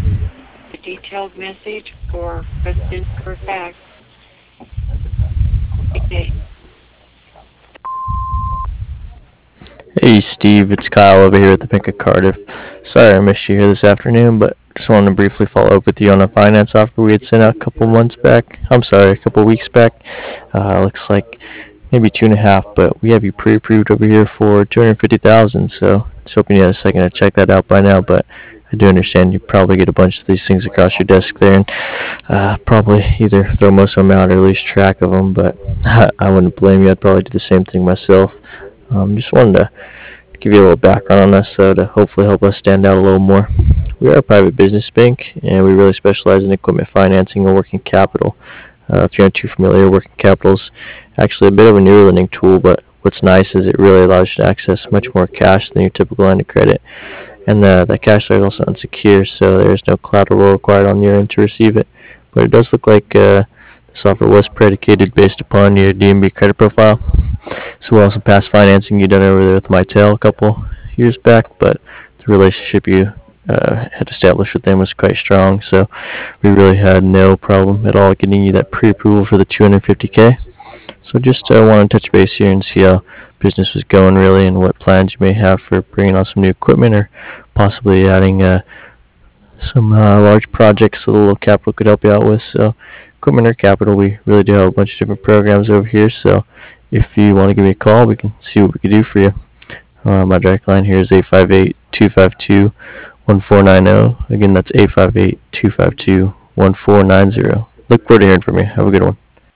A detailed message for President Fairfax. Okay. Hey Steve, it's Kyle over here at the Bank of Cardiff. Sorry I missed you here this afternoon, but just wanted to briefly follow up with you on a finance offer we had sent out a couple months back. I'm sorry, a couple weeks back. Looks like maybe 2.5, but we have you pre-approved over here for 250,000. So just hoping you had a second to check that out by now. But I do understand you probably get a bunch of these things across your desk there, and probably either throw most of them out or lose track of them. But I wouldn't blame you. I'd probably do the same thing myself. Just wanted to give you a little background on us so to hopefully help us stand out a little more. We are a private business bank and we really specialize in equipment financing and working capital. If you're not too familiar, working capital is actually a bit of a newer lending tool, but what's nice is it really allows you to access much more cash than your typical line of credit. And the cash flow is also unsecure, so there's no collateral required on your end to receive it. But it does look like this offer was predicated based upon your DMB credit profile. So while some past financing you done over there with Mitel a couple years back, but the relationship you had established with them was quite strong. So we really had no problem at all getting you that pre-approval for the 250K. So just want to touch base here and see how business was going really, and what plans you may have for bringing on some new equipment or possibly adding some large projects that a little capital could help you out with. So equipment or capital, we really do have a bunch of different programs over here. So if you want to give me a call, we can see what we can do for you. My direct line here is 858-252-1490. Again, that's 858-252-1490. Look forward to hearing from you. Have a good one.